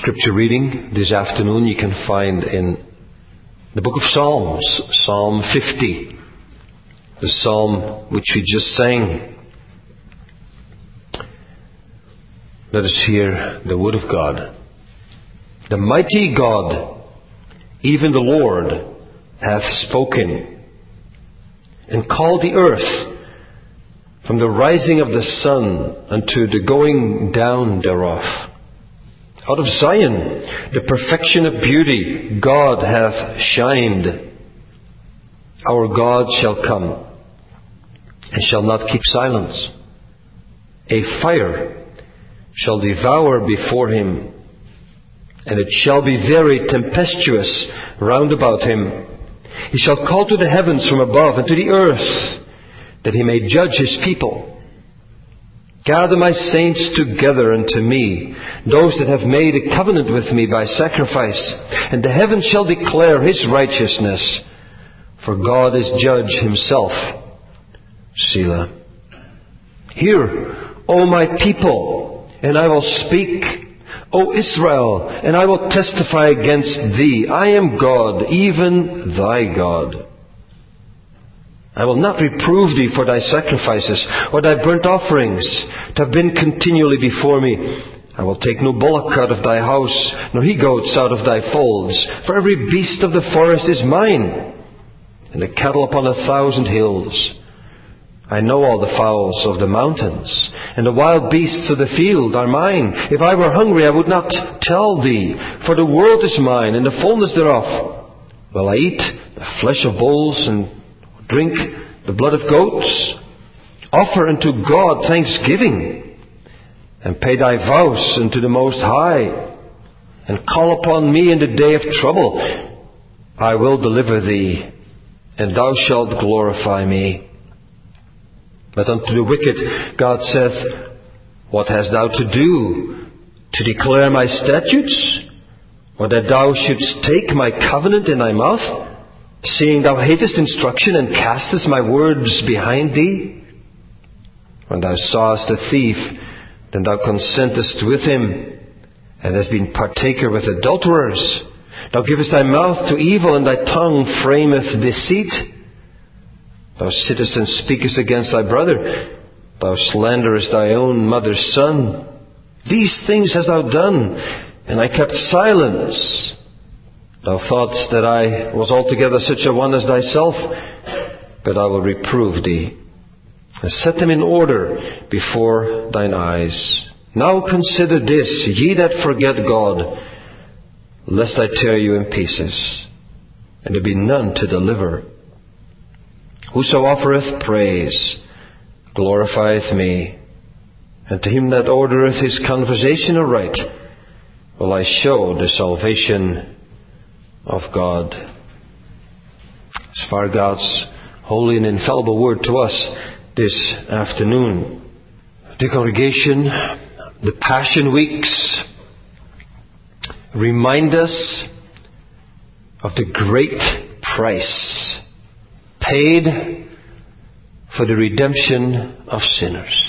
scripture reading this afternoon you can find in the book of Psalms, Psalm 50, the psalm which we just sang. Let us hear the word of God. The mighty God, even the Lord, hath spoken, and called the earth from the rising of the sun unto the going down thereof. Out of Zion, the perfection of beauty, God hath shined. Our God shall come, and shall not keep silence. A fire shall devour before him, and it shall be very tempestuous round about him. He shall call to the heavens from above, and to the earth, that he may judge his people. Gather my saints together unto me, those that have made a covenant with me by sacrifice, and the heavens shall declare his righteousness, for God is judge himself. Selah. Hear, O my people, and I will speak. O Israel, and I will testify against thee. I am God, even thy God. I will not reprove thee for thy sacrifices, or thy burnt offerings, to have been continually before me. I will take no bullock out of thy house, nor he-goats out of thy folds. For every beast of the forest is mine, and the cattle upon 1,000 hills. I know all the fowls of the mountains, and the wild beasts of the field are mine. If I were hungry, I would not tell thee, for the world is mine, and the fullness thereof. Will I eat the flesh of bulls, and drink the blood of goats? Offer unto God thanksgiving, and pay thy vows unto the Most High, and call upon me in the day of trouble. I will deliver thee, and thou shalt glorify me. But unto the wicked God saith, What hast thou to do, to declare my statutes, or that thou shouldst take my covenant in thy mouth? Seeing thou hatest instruction, and castest my words behind thee? When thou sawest a thief, then thou consentest with him, and hast been partaker with adulterers. Thou givest thy mouth to evil, and thy tongue frameth deceit. Thou sittest and speakest against thy brother. Thou slanderest thy own mother's son. These things hast thou done, and I kept silence. Thou thoughtest that I was altogether such a one as thyself, but I will reprove thee, and set them in order before thine eyes. Now consider this, ye that forget God, lest I tear you in pieces, and there be none to deliver. Whoso offereth praise glorifieth me, and to him that ordereth his conversation aright will I show the salvation of God. As far God's holy and infallible word to us this afternoon. The congregation, the Passion Weeks remind us of the great price paid for the redemption of sinners.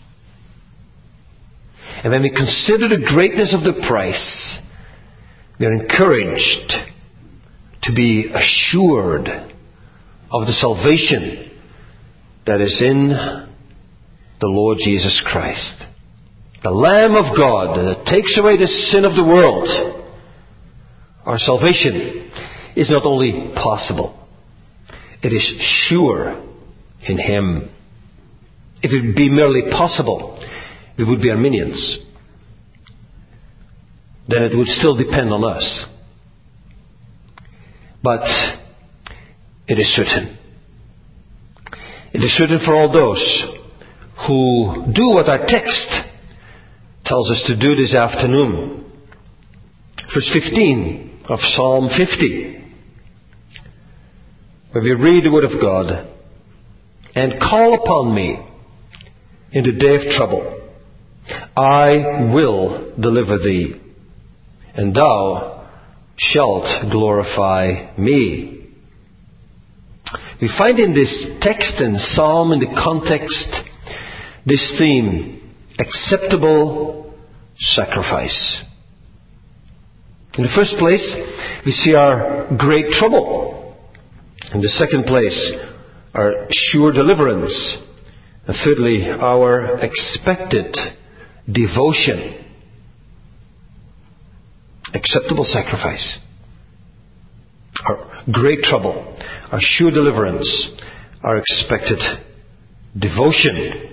And when we consider the greatness of the price, we are encouraged to be assured of the salvation that is in the Lord Jesus Christ, the Lamb of God that takes away the sin of the world. Our salvation is not only possible, it is sure in Him. If it would be merely possible, we would be Arminians. Then it would still depend on us. But it is certain. It is certain for all those who do what our text tells us to do this afternoon. Verse 15 of Psalm 50, where we read the Word of God, and call upon me in the day of trouble. I will deliver thee, and thou shalt glorify me. We find in this text and psalm, in the context, this theme, acceptable sacrifice. In the first place, we see our great trouble. In the second place, our sure deliverance. And thirdly, our expected devotion. Acceptable sacrifice. Our great trouble, our sure deliverance, our expected devotion.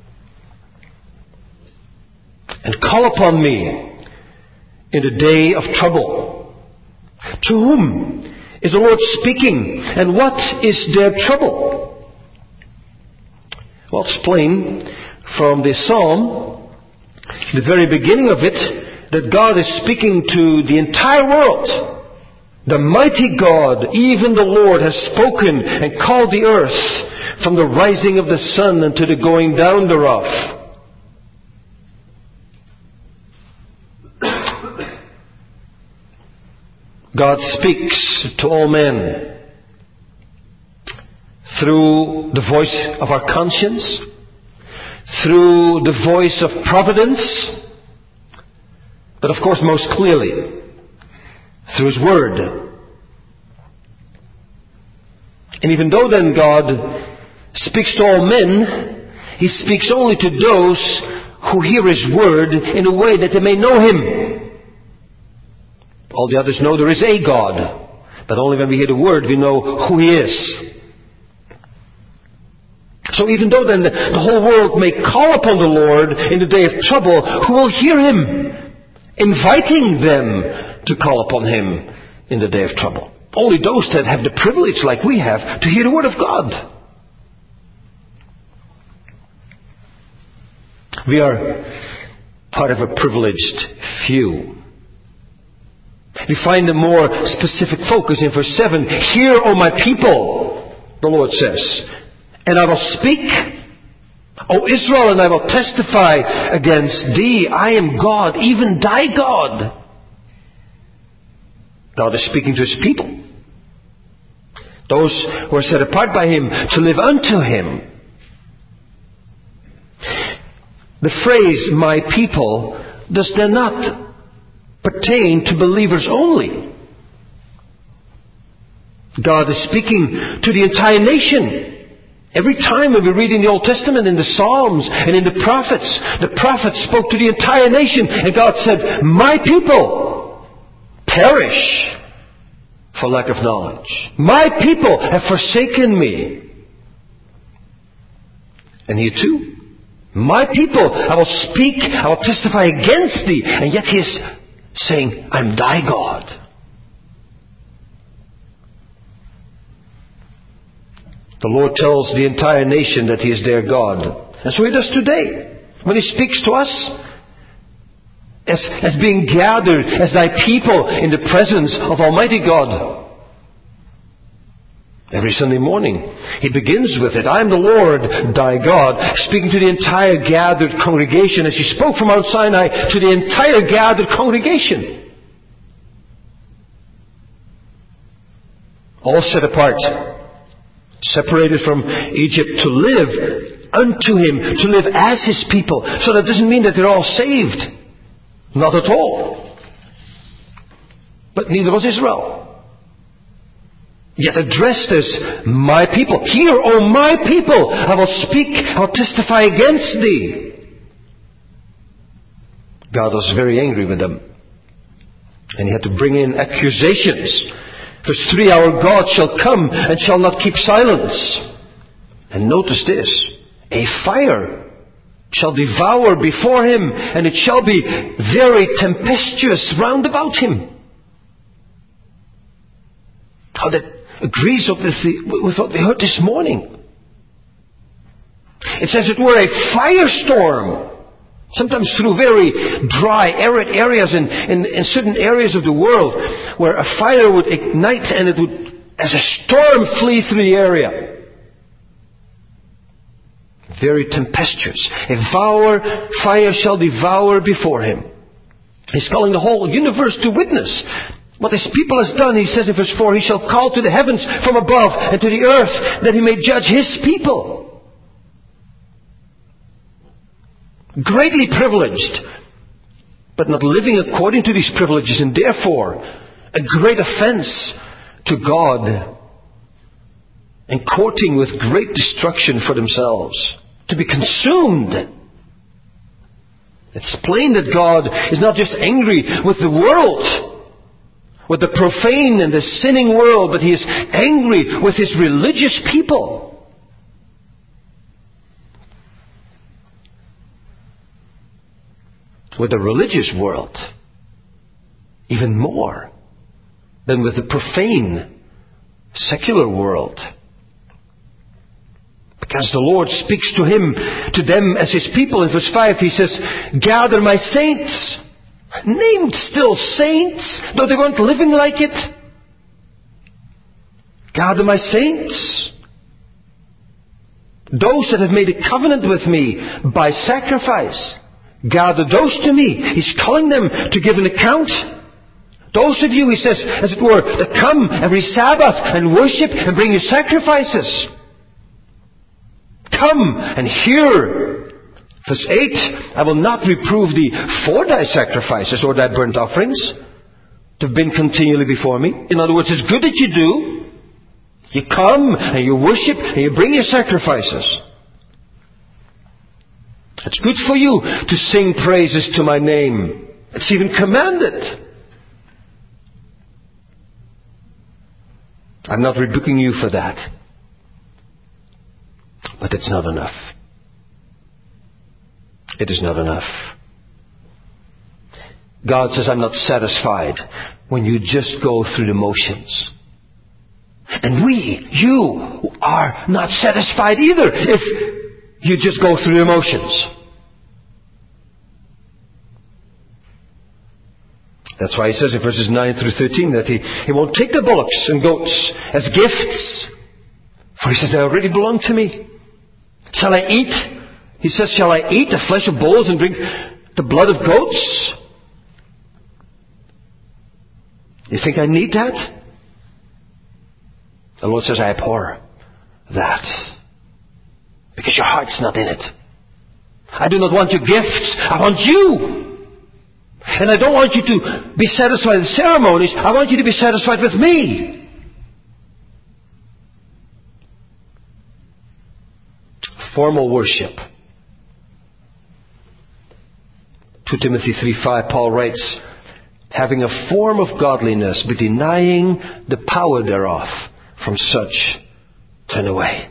And call upon me in the day of trouble. To whom is the Lord speaking, and what is their trouble? Well, it's plain from this psalm, the very beginning of it, that God is speaking to the entire world. The mighty God, even the Lord, has spoken and called the earth from the rising of the sun unto the going down thereof. God speaks to all men through the voice of our conscience, through the voice of providence, but of course most clearly through His Word. And even though then God speaks to all men, He speaks only to those who hear His Word in a way that they may know Him. All the others know there is a God, but only when we hear the Word we know who He is. So even though then the whole world may call upon the Lord in the day of trouble, who will hear Him, inviting them to call upon Him in the day of trouble? Only those that have the privilege, like we have, to hear the Word of God. We are part of a privileged few. We find a more specific focus in verse 7. Hear, O my people, the Lord says, and I will speak, O Israel, and I will testify against thee. I am God, even thy God. God is speaking to His people. Those who are set apart by Him to live unto Him. The phrase, my people, does then not pertain to believers only. God is speaking to the entire nation. Every time when we read in the Old Testament, in the Psalms and in the prophets spoke to the entire nation, and God said, my people perish for lack of knowledge. My people have forsaken me. And here too, my people, I will speak, I will testify against thee, and yet He is saying, I'm thy God. The Lord tells the entire nation that He is their God. And so He does today. When He speaks to us as being gathered as thy people in the presence of Almighty God. Every Sunday morning He begins with it. I am the Lord thy God, speaking to the entire gathered congregation as He spoke from Mount Sinai to the entire gathered congregation. All set apart, separated from Egypt to live unto Him, to live as His people. So that doesn't mean that they're all saved. Not at all. But neither was Israel. Yet addressed as my people. Hear, O my people, I will speak, I will testify against thee. God was very angry with them. And He had to bring in accusations. Verse 3, our God shall come and shall not keep silence. And notice this, a fire shall devour before Him, and it shall be very tempestuous round about Him. How that agrees with what we heard this morning. It's as it were a firestorm. Sometimes through very dry, arid areas in certain areas of the world, where a fire would ignite and it would, as a storm, flee through the area. Very tempestuous. A fire shall devour before Him. He's calling the whole universe to witness what His people has done. He says in verse 4, He shall call to the heavens from above and to the earth, that He may judge His people. Greatly privileged but not living according to these privileges, and therefore a great offense to God, and courting with great destruction for themselves, to be consumed. It's plain that God is not just angry with the world, with the profane and the sinning world, but He is angry with His religious people. With the religious world, even more than with the profane, secular world. Because the Lord speaks to them as His people. In verse 5 He says, gather my saints. Named still saints, though they weren't living like it. Gather my saints. Those that have made a covenant with me by sacrifice. Gather those to me. He's calling them to give an account. Those of you, He says, as it were, that come every Sabbath and worship and bring your sacrifices. Come and hear. Verse 8, I will not reprove thee for thy sacrifices or thy burnt offerings to have been continually before me. In other words, it's good that you do. You come and you worship and you bring your sacrifices. It's good for you to sing praises to my name. It's even commanded. I'm not rebuking you for that. But it's not enough. It is not enough. God says, I'm not satisfied when you just go through the motions. And you are not satisfied either if you just go through the motions. That's why He says in verses 9 through 13 that He won't take the bullocks and goats as gifts. For He says, they already belong to me. Shall I eat? He says, shall I eat the flesh of bulls and drink the blood of goats? You think I need that? The Lord says, I abhor that. Because your heart's not in it. I do not want your gifts. I want you. And I don't want you to be satisfied with ceremonies. I want you to be satisfied with me. Formal worship. 2 Timothy 3:5, Paul writes, having a form of godliness, but denying the power thereof, from such turn away.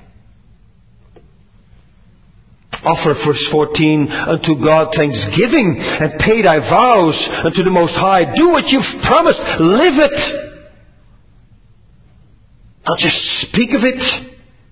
Offer, verse 14, unto God thanksgiving, and pay thy vows unto the Most High. Do what you've promised. Live it. Not just speak of it,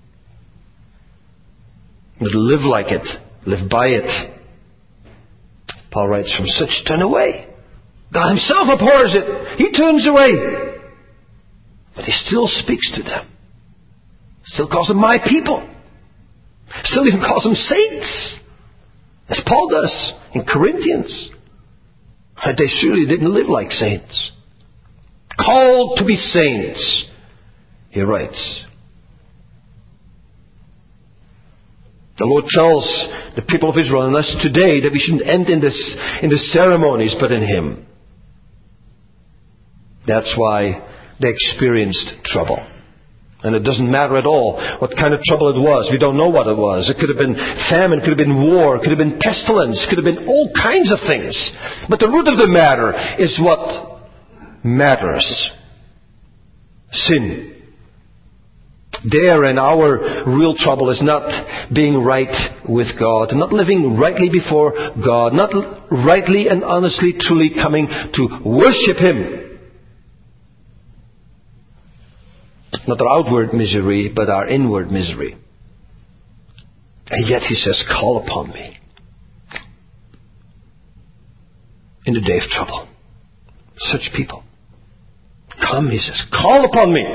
but live like it. Live by it. Paul writes, from such turn away. God Himself abhors it. He turns away. But He still speaks to them. Still calls them my people. Still even calls them saints. As Paul does in Corinthians. And they surely didn't live like saints. Called to be saints, he writes. The Lord tells the people of Israel and us today that we shouldn't end in the ceremonies, but in Him. That's why they experienced trouble. And it doesn't matter at all what kind of trouble it was. We don't know what it was. It could have been famine, it could have been war, it could have been pestilence, it could have been all kinds of things. But the root of the matter is what matters. Sin. There and our real trouble is not being right with God, not living rightly before God, not rightly and honestly, truly coming to worship Him. Not our outward misery, but our inward misery. And yet He says, call upon me in the day of trouble. Such people. Come, He says, call upon me.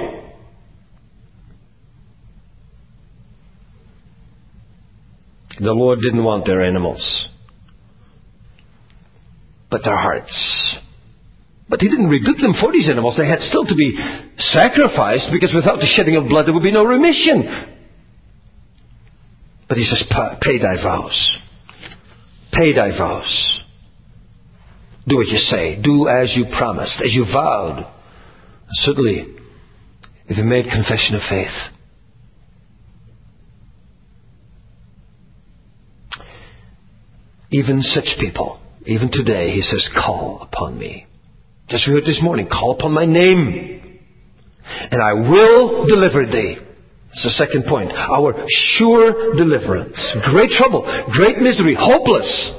The Lord didn't want their animals, but their hearts. But He didn't rebuke them for these animals. They had still to be sacrificed, because without the shedding of blood there would be no remission. But He says, pay thy vows. Pay thy vows. Do what you say. Do as you promised, as you vowed. Certainly, if you made confession of faith. Even such people, even today, he says, call upon me. Just we heard this morning, call upon my name, and I will deliver thee. That's the second point. Our sure deliverance. Great trouble, great misery, hopeless.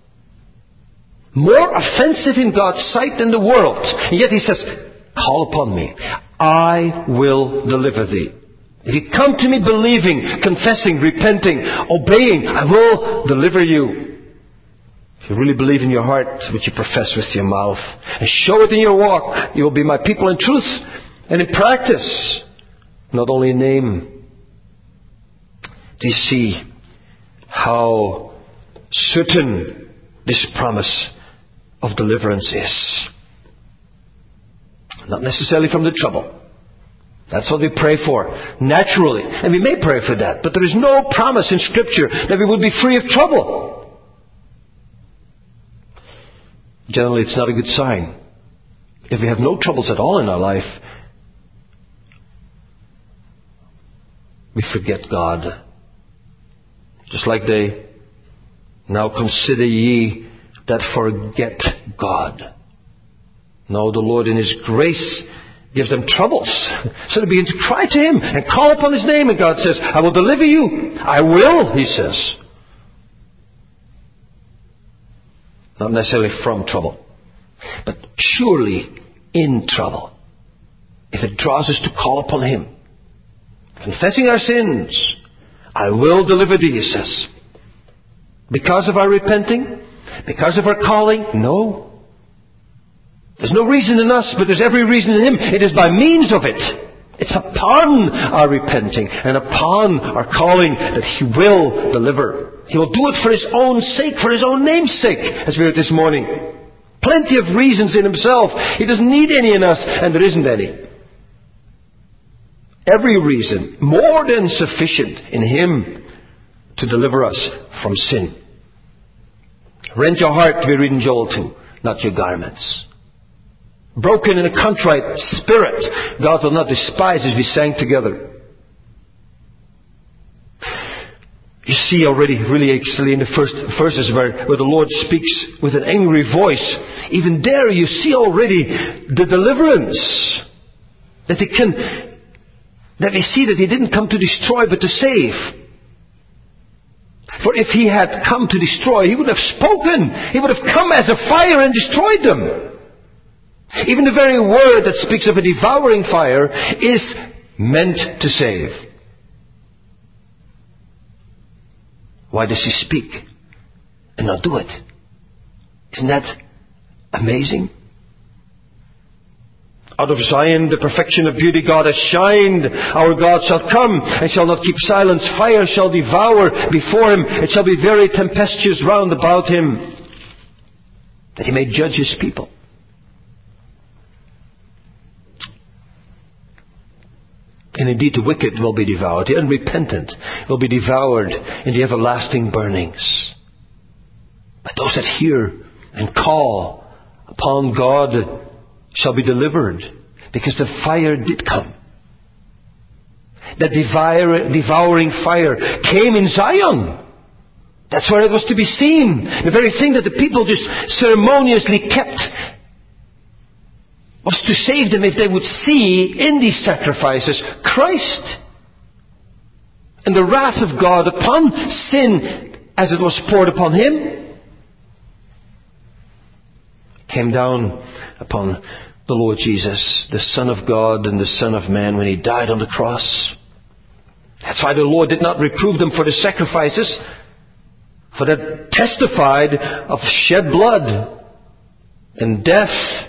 More offensive in God's sight than the world. And yet he says, call upon me. I will deliver thee. If you come to me believing, confessing, repenting, obeying, I will deliver you. If you really believe in your heart what you profess with your mouth, and show it in your walk, you will be my people in truth and in practice, not only in name. Do you see how certain this promise of deliverance is? Not necessarily from the trouble. That's what we pray for, naturally. And we may pray for that. But there is no promise in Scripture that we would be free of trouble. Generally, it's not a good sign. If we have no troubles at all in our life, we forget God. Just like they now consider ye that forget God. No, the Lord in His grace gives them troubles. So they begin to cry to Him and call upon His name. And God says, I will deliver you. I will, He says. Not necessarily from trouble, but surely in trouble. If it draws us to call upon Him, confessing our sins, I will deliver thee, He says. Because of our repenting? Because of our calling? No. There's no reason in us, but there's every reason in Him. It is by means of it. It's upon our repenting and upon our calling that He will deliver. He will do it for His own sake, for His own name's sake, as we heard this morning. Plenty of reasons in Himself. He doesn't need any in us, and there isn't any. Every reason, more than sufficient in Him to deliver us from sin. Rend your heart, we read in Joel 2, not your garments. Broken in a contrite spirit, God will not despise, as we sang together. You see already, really actually in the first verses where the Lord speaks with an angry voice. Even there you see already the deliverance. That we see that He didn't come to destroy but to save. For if He had come to destroy, He would have spoken. He would have come as a fire and destroyed them. Even the very word that speaks of a devouring fire is meant to save. Why does He speak and not do it? Isn't that amazing? Out of Zion, the perfection of beauty, God has shined. Our God shall come and shall not keep silence. Fire shall devour before Him. It shall be very tempestuous round about Him, that He may judge His people. And indeed the wicked will be devoured. The unrepentant will be devoured in the everlasting burnings. But those that hear and call upon God shall be delivered, because the fire did come. That devouring fire came in Zion. That's where it was to be seen. The very thing that the people just ceremoniously kept was to save them if they would see in these sacrifices Christ. And the wrath of God upon sin as it was poured upon Him came down upon the Lord Jesus, the Son of God and the Son of Man, when He died on the cross. That's why the Lord did not reprove them for the sacrifices, for that testified of shed blood and death.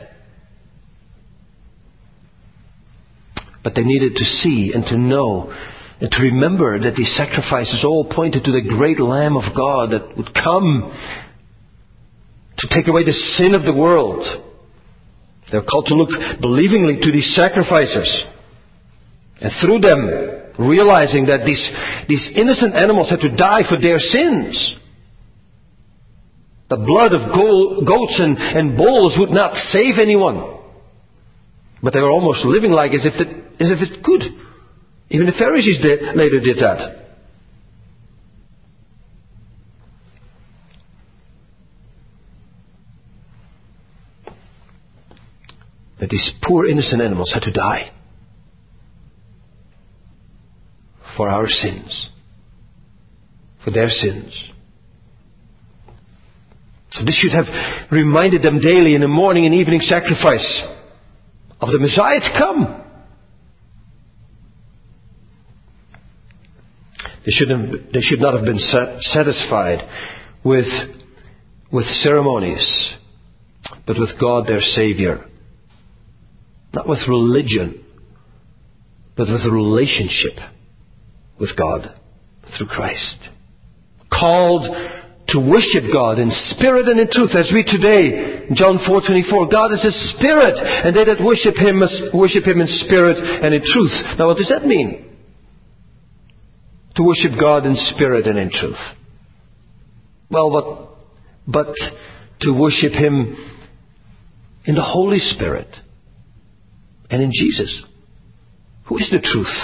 But they needed to see and to know and to remember that these sacrifices all pointed to the great Lamb of God that would come to take away the sin of the world. They're called to look believingly to these sacrifices, and through them realizing that these innocent animals had to die for their sins. The blood of goats and bulls would not save anyone. But they were almost living like as if it could. Even the Pharisees later did that. That these poor innocent animals had to die for our sins, for their sins. So this should have reminded them daily in the morning and evening sacrifice of the Messiah to come. They should not have been satisfied with ceremonies, but with God their Savior. Not with religion, but with a relationship with God through Christ. Called to worship God in spirit and in truth, as we today, John 4:24, God is a spirit, and they that worship Him must worship Him in spirit and in truth. Now what does that mean? To worship God in spirit and in truth. Well, but to worship Him in the Holy Spirit and in Jesus, who is the truth.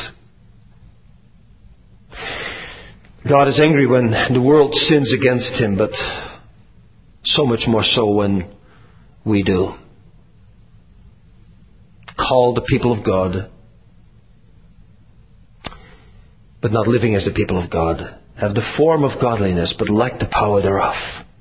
God is angry when the world sins against Him, but so much more so when we do. Call the people of God, but not living as the people of God. Have the form of godliness, but lack the power thereof.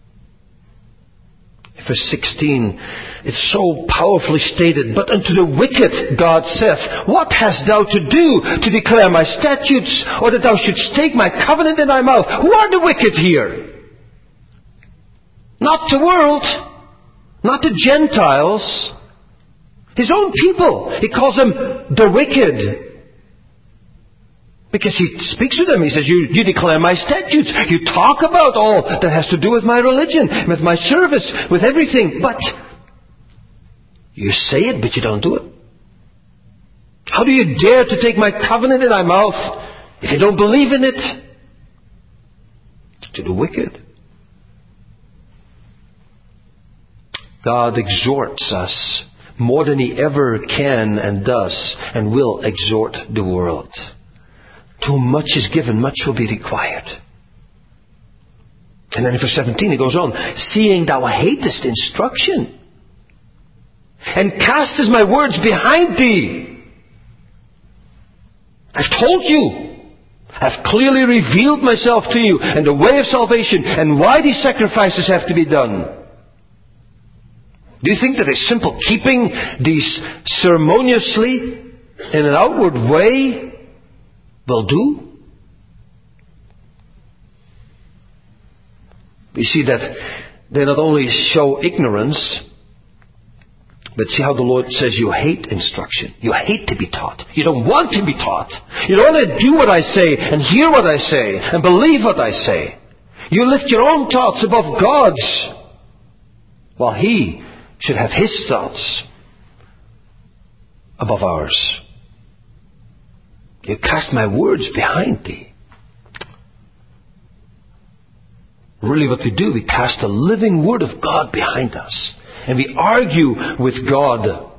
Verse 16, it's so powerfully stated, but unto the wicked God saith, what hast thou to do to declare my statutes, or that thou shouldst take my covenant in thy mouth? Who are the wicked here? Not the world, not the Gentiles, His own people. He calls them the wicked. Because He speaks to them. He says, you declare my statutes. You talk about all that has to do with my religion, with my service, with everything. But you say it, but you don't do it. How do you dare to take my covenant in thy mouth if you don't believe in it? To the wicked. God exhorts us more than He ever can and does and will exhort the world. To whom much is given, much will be required. And then in verse 17 it goes on, seeing thou hatest instruction, and castest my words behind thee. I've told you, I've clearly revealed myself to you, and the way of salvation, and why these sacrifices have to be done. Do you think that a simple keeping these ceremoniously in an outward way will do? We see that they not only show ignorance, but see how the Lord says you hate instruction. You hate to be taught. You don't want to be taught. You don't want to do what I say and hear what I say and believe what I say. You lift your own thoughts above God's, while He should have His thoughts above ours. You cast my words behind thee. Really what we do, we cast the living word of God behind us. And we argue with God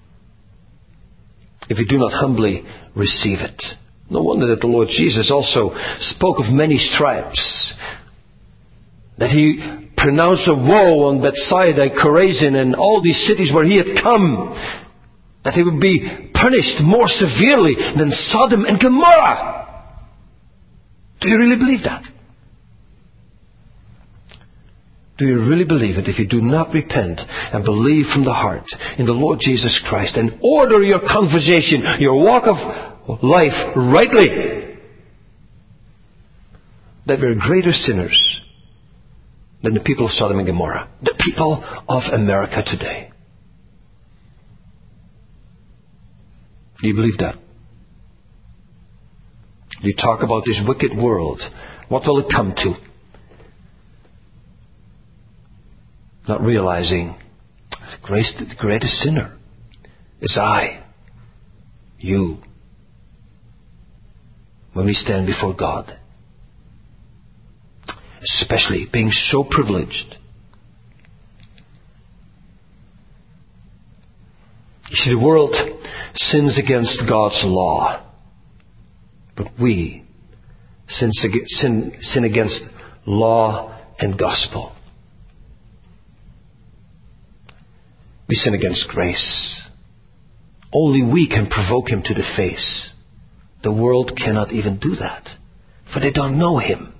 if we do not humbly receive it. No wonder that the Lord Jesus also spoke of many stripes. That He pronounced a woe on Bethsaida, Chorazin, and all these cities where He had come. That they would be punished more severely than Sodom and Gomorrah. Do you really believe that? Do you really believe it if you do not repent and believe from the heart in the Lord Jesus Christ and order your conversation, your walk of life rightly? That we're greater sinners than the people of Sodom and Gomorrah, the people of America today. Do you believe that? You talk about this wicked world. What will it come to? Not realizing the greatest sinner is I, you, when we stand before God. Especially being so privileged You see, the world sins against God's law. But we sin against law and gospel. We sin against grace. Only we can provoke Him to the face. The world cannot even do that, for they don't know Him.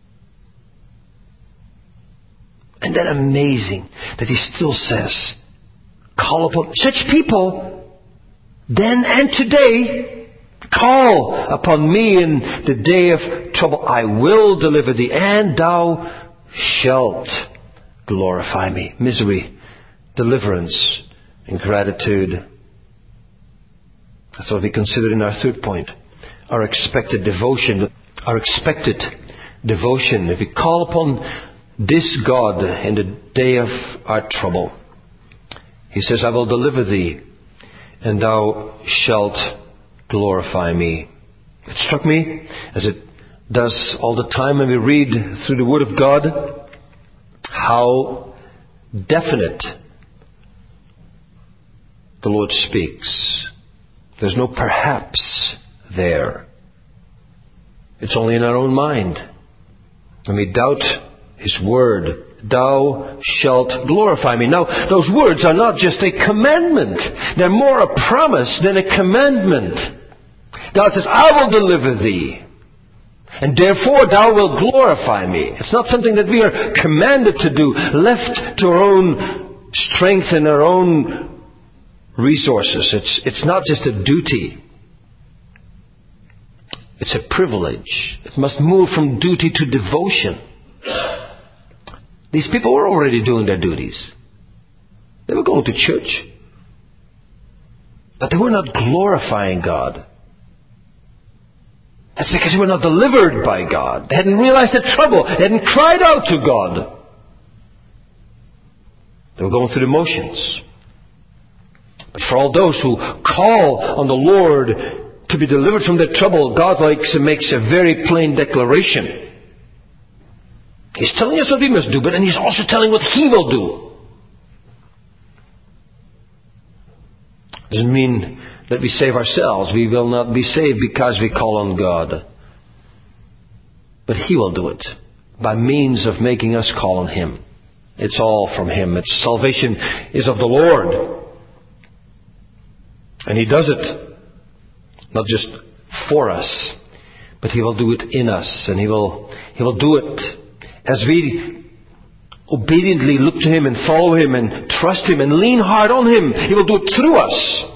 And then amazing that He still says, call upon such people, then and today, call upon me in the day of trouble. I will deliver thee, and thou shalt glorify me. Misery, deliverance, and gratitude. That's what we consider in our third point. Our expected devotion. Our expected devotion. If we call upon this God in the day of our trouble, He says, I will deliver thee, and thou shalt glorify me. It struck me, as it does all the time when we read through the Word of God, how definite the Lord speaks. There's no perhaps there. It's only in our own mind. When we doubt His Word, thou shalt glorify me. Now, those words are not just a commandment. They're more a promise than a commandment. God says, I will deliver thee, and therefore thou wilt glorify me. It's not something that we are commanded to do, left to our own strength and our own resources. It's not just a duty. It's a privilege. It must move from duty to devotion. These people were already doing their duties. They were going to church. But they were not glorifying God. That's because they were not delivered by God. They hadn't realized the trouble. They hadn't cried out to God. They were going through the motions. But for all those who call on the Lord to be delivered from their trouble, God makes a very plain declaration. He's telling us what we must do, but then He's also telling what He will do. Doesn't mean that we save ourselves. We will not be saved because we call on God. But He will do it by means of making us call on Him. It's all from Him. Salvation is of the Lord. And He does it not just for us, but He will do it in us. And He will do it as we obediently look to Him and follow Him and trust Him and lean hard on Him. He will do it through us.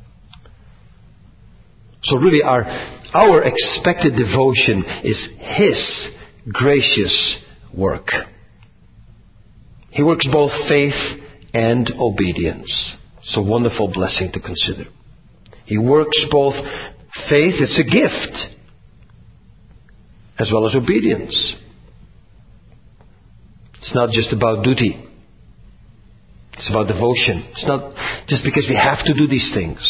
So really our expected devotion is His gracious work. He works both faith and obedience. It's a wonderful blessing to consider. He works both faith, it's a gift, as well as obedience. It's not just about duty. It's about devotion. It's not just because we have to do these things,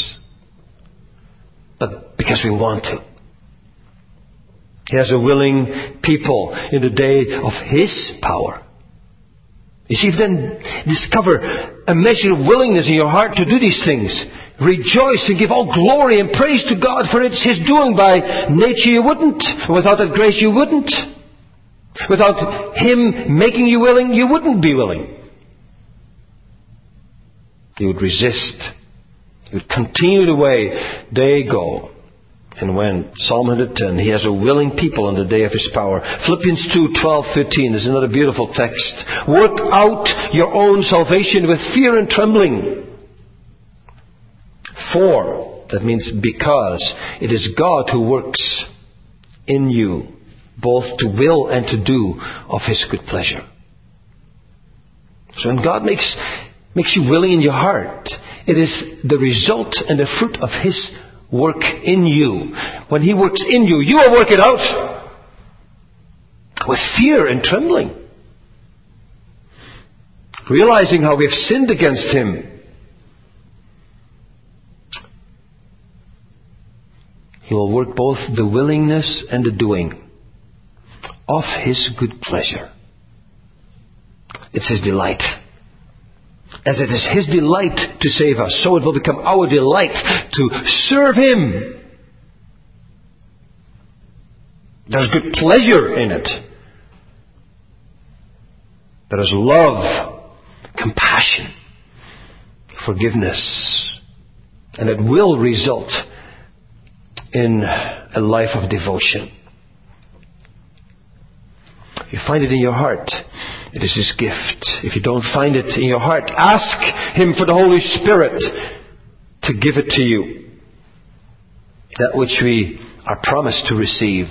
but because we want to. He has a willing people in the day of His power. You see, if you then discover a measure of willingness in your heart to do these things, rejoice and give all glory and praise to God, for it's His doing. By nature you wouldn't. Without that grace you wouldn't. Without Him making you willing, you wouldn't be willing. You would resist. You would continue the way they go. And when Psalm 110, He has a willing people on the day of His power. Philippians 2:12-13 is another beautiful text. Work out your own salvation with fear and trembling. For, that means because, it is God who works in you, both to will and to do of His good pleasure. So when God makes you willing in your heart, it is the result and the fruit of His work in you. When He works in you, you will work it out with fear and trembling, realizing how we have sinned against Him. He will work both the willingness and the doing of His good pleasure. It's His delight. As it is His delight to save us, so it will become our delight to serve Him. There's good pleasure in it. There is love, compassion, forgiveness. And it will result in a life of devotion. If you find it in your heart, it is His gift. If you don't find it in your heart, ask Him for the Holy Spirit to give it to you. That which we are promised to receive.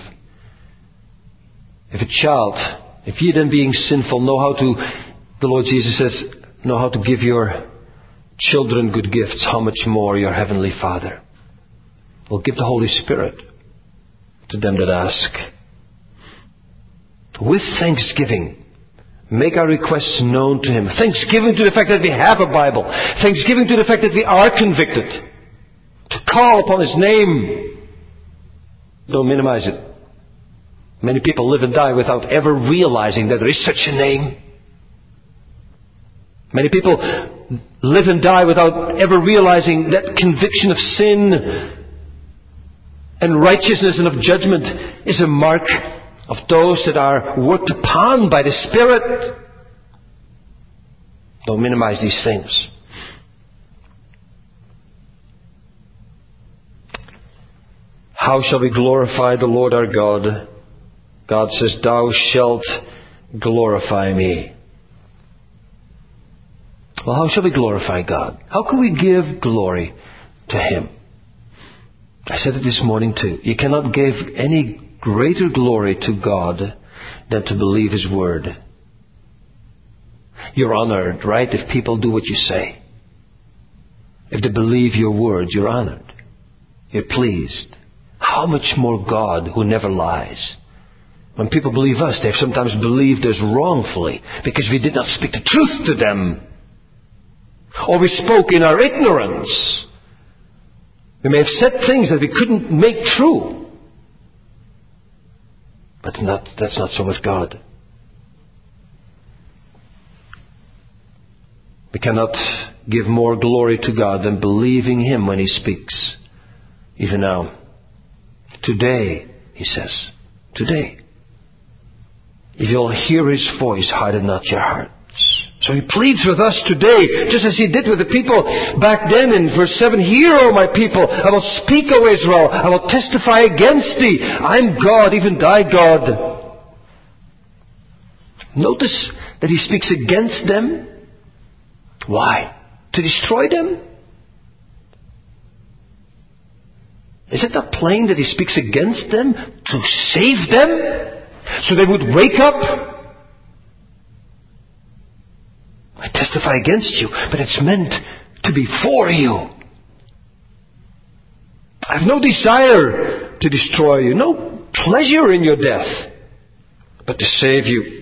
If a child, if ye then being sinful the Lord Jesus says, know how to give your children good gifts, how much more your Heavenly Father will give the Holy Spirit to them that ask. With thanksgiving, make our requests known to Him. Thanksgiving to the fact that we have a Bible. Thanksgiving to the fact that we are convicted. To call upon His name. Don't minimize it. Many people live and die without ever realizing that there is such a name. Many people live and die without ever realizing that conviction of sin and righteousness and of judgment is a mark of those that are worked upon by the Spirit. Don't minimize these things. How shall we glorify the Lord our God? God says, Thou shalt glorify me. Well, how shall we glorify God? How can we give glory to Him? I said it this morning too. You cannot give any greater glory to God than to believe His Word. You're honored, right, if people do what you say. If they believe your word, you're honored. You're pleased. How much more God, who never lies? When people believe us, they've sometimes believed us wrongfully because we did not speak the truth to them. Or we spoke in our ignorance. We may have said things that we couldn't make true. But that's not so with God. We cannot give more glory to God than believing Him when He speaks. Even now. Today, He says. Today. If you'll hear His voice, harden not your hearts. So He pleads with us today, just as He did with the people back then in verse 7. Hear, O my people, I will speak, O Israel, I will testify against thee. I'm God, even thy God. Notice that He speaks against them. Why? To destroy them? Is it not plain that He speaks against them to save them? So they would wake up? I testify against you, but it's meant to be for you. I have no desire to destroy you, no pleasure in your death, but to save you.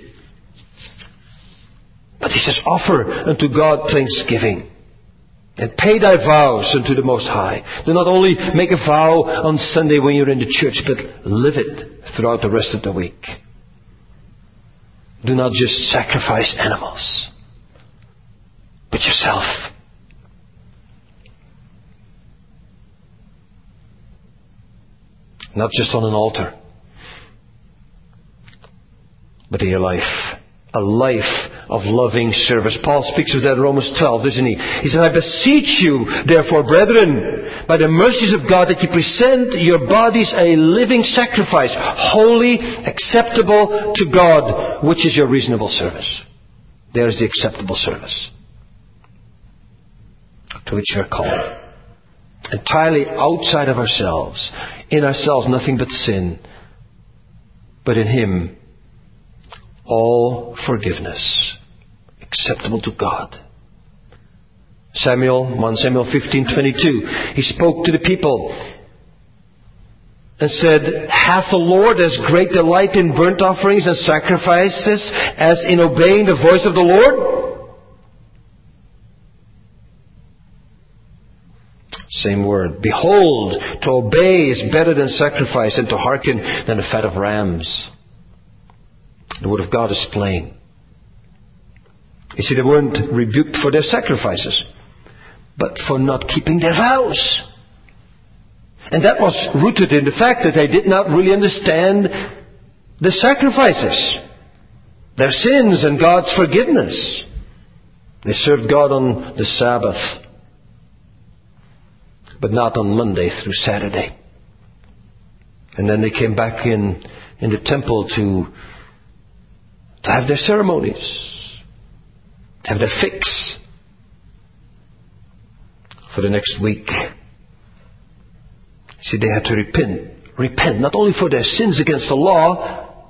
But He says, offer unto God thanksgiving, and pay thy vows unto the Most High. Do not only make a vow on Sunday when you're in the church, but live it throughout the rest of the week. Do not just sacrifice animals, but yourself. Not just on an altar, but in your life. A life of loving service. Paul speaks of that in Romans 12, doesn't he? He said, I beseech you, therefore, brethren, by the mercies of God, that you present your bodies a living sacrifice, holy, acceptable to God, which is your reasonable service. There's the acceptable service to which we are called. Entirely outside of ourselves. In ourselves, nothing but sin. But in Him, all forgiveness, acceptable to God. 1 Samuel 15:22. He spoke to the people and said, hath the Lord as great delight in burnt offerings and sacrifices as in obeying the voice of the Lord? Same word. Behold, to obey is better than sacrifice, and to hearken than the fat of rams. The Word of God is plain. You see, they weren't rebuked for their sacrifices, but for not keeping their vows. And that was rooted in the fact that they did not really understand the sacrifices, their sins and God's forgiveness. They served God on the Sabbath, but not on Monday through Saturday. And then they came back in the temple to have their ceremonies, to have their fix for the next week. See, they had to repent not only for their sins against the law,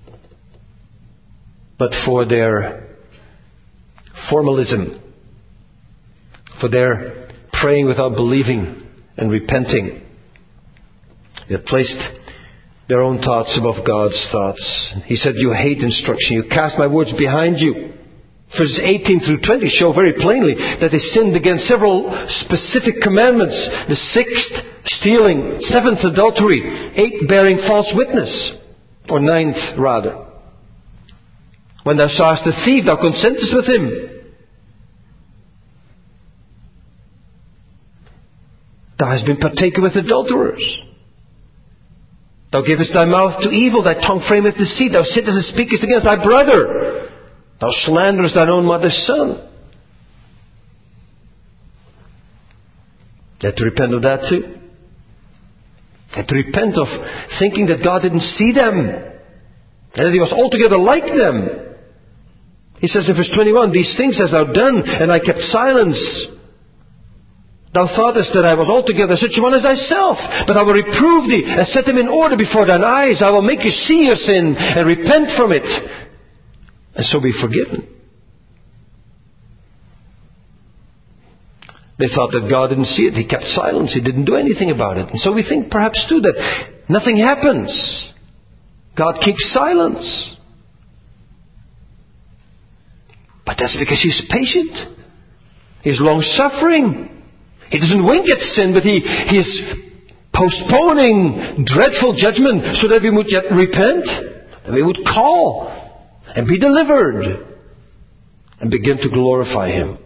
but for their formalism, for their praying without believing and repenting. They had placed their own thoughts above God's thoughts. He said, you hate instruction, you cast my words behind you. Verses 18 through 20 show very plainly that they sinned against several specific commandments. The 6th, stealing. 7th, adultery. 8th, bearing false witness. Or 9th, rather. When thou sawest a thief, thou consentest with him. Thou hast been partaker with adulterers. Thou givest thy mouth to evil, thy tongue frameth deceit. Thou sittest and speakest against thy brother. Thou slanderest thine own mother's son. They had to repent of that too. They had to repent of thinking that God didn't see them, and that He was altogether like them. He says in verse 21, these things hast thou done, and I kept silence. Thou thoughtest that I was altogether such a one as thyself, but I will reprove thee, and set them in order before thine eyes. I will make you see your sin, and repent from it, and so be forgiven. They thought that God didn't see it. He kept silence. He didn't do anything about it. And so we think perhaps too that nothing happens. God keeps silence. But that's because He's patient. He's long-suffering. He doesn't wink at sin, but He is postponing dreadful judgment so that we would yet repent, and we would call and be delivered and begin to glorify Him.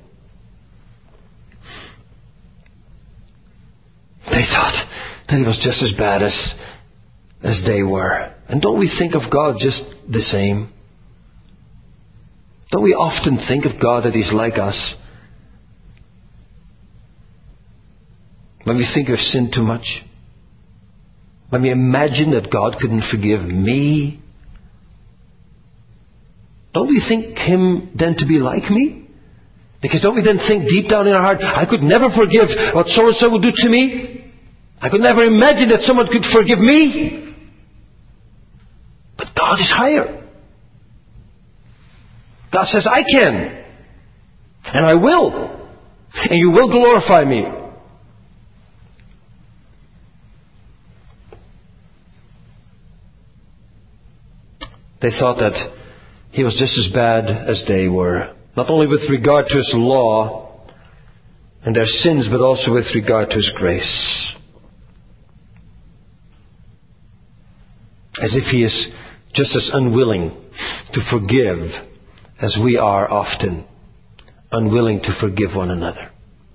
They thought that He was just as bad as they were. And don't we think of God just the same? Don't we often think of God that He's like us? When we think of sin too much? When we imagine that God couldn't forgive me? Don't we think Him then to be like me? Because don't we then think deep down in our heart, I could never forgive what so-and-so would do to me? I could never imagine that someone could forgive me. But God is higher. God says, I can. And I will. And you will glorify me. They thought that He was just as bad as they were. Not only with regard to His law and their sins, but also with regard to His grace. As if He is just as unwilling to forgive as we are often unwilling to forgive one another.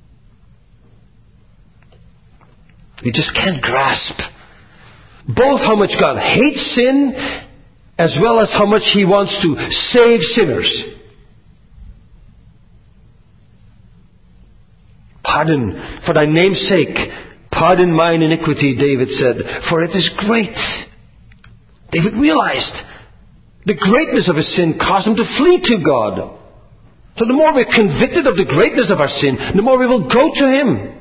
We just can't grasp both how much God hates sin as well as how much He wants to save sinners. Pardon for thy name's sake, pardon mine iniquity, David said, for it is great. David realized the greatness of his sin caused him to flee to God. So the more we're convicted of the greatness of our sin, the more we will go to Him.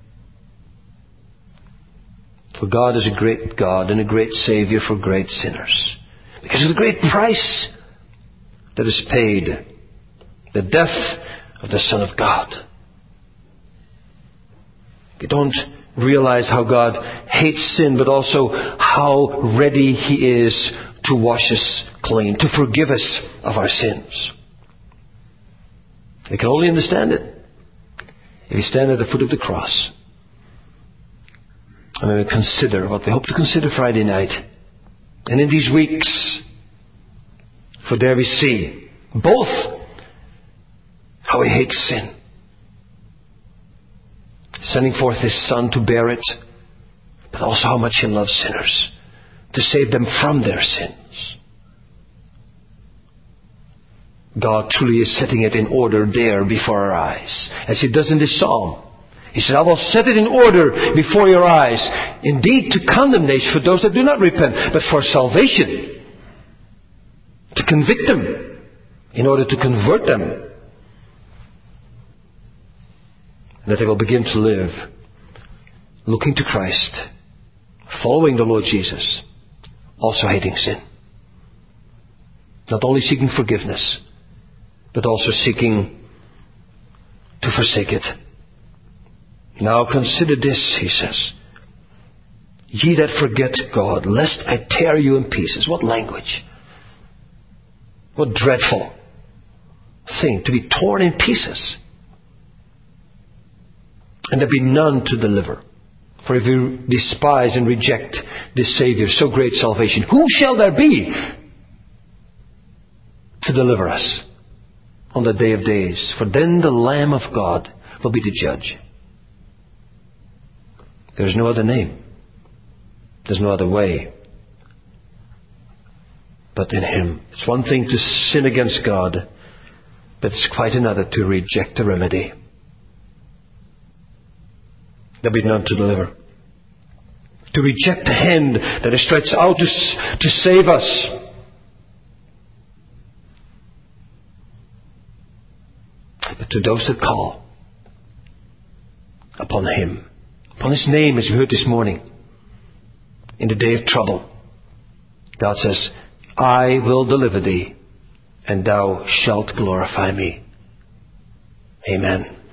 For God is a great God and a great Savior for great sinners. Because of the great price that is paid, the death of the Son of God. We don't realize how God hates sin, but also how ready He is to wash us clean, to forgive us of our sins. We can only understand it if we stand at the foot of the cross. And when we consider what we hope to consider Friday night, and in these weeks, for there we see both how He hates sin, sending forth His Son to bear it, but also how much He loves sinners, to save them from their sins. God truly is setting it in order there before our eyes, as He does in this psalm. He said, I will set it in order before your eyes, indeed to condemnation for those that do not repent, but for salvation, to convict them, in order to convert them, and that they will begin to live looking to Christ, following the Lord Jesus, also hating sin. Not only seeking forgiveness, but also seeking to forsake it. Now consider this, he says. Ye that forget God, lest I tear you in pieces. What language. What dreadful thing, to be torn in pieces. And there be none to deliver. For if you despise and reject this Savior, so great salvation, who shall there be to deliver us on the day of days? For then the Lamb of God will be the judge. There is no other name. There's no other way but in Him. It's one thing to sin against God, but it's quite another to reject the remedy. There'll be none to deliver. To reject the hand that is stretched out to save us. But to those that call upon Him, upon His name, as we heard this morning, in the day of trouble, God says, I will deliver thee, and thou shalt glorify me. Amen.